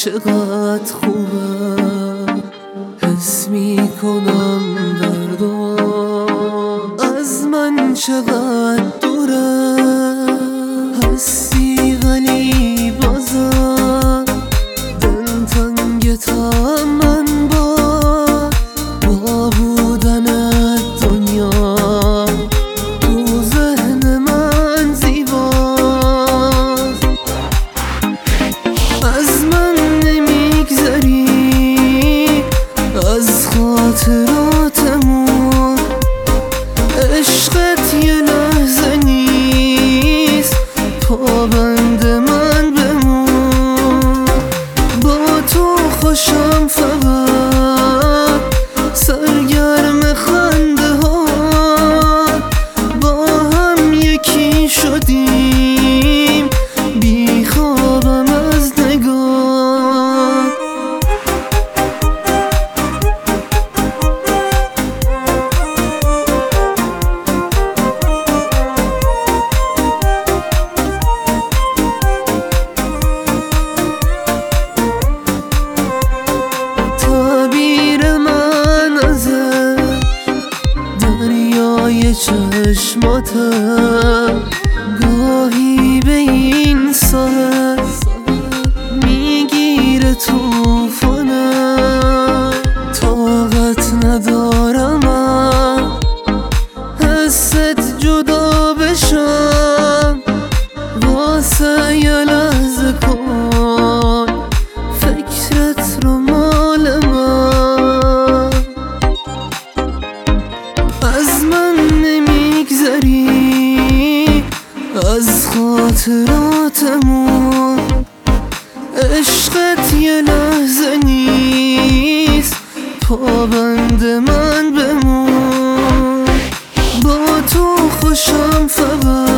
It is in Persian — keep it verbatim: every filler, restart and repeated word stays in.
چقدر خوبه، حس میکنم دردو از من چقدر دوره. هستی ولی بازم دل تنگتم من با با بودن دنیا تو ذهن من زیباست. از من نمیگذری از خاطراتمون، عشقت یه لحظه نیست پابند من بمون. با تو خوشم فقط سرگرم خنده ها، با هم یکی شدیم بی خوابم از نگاه. تعبیر من ازه دریای چشماتم، گاهی به این ساحل میگیره توفانم. طاقت ندارم من حست جدا بشم، واسه یه لحظه کن فکرت رو مال من. از من نمیگذری از خاطراتمون، عشقت یه لحظه نیست پابند من بمون. با تو خوشم فقط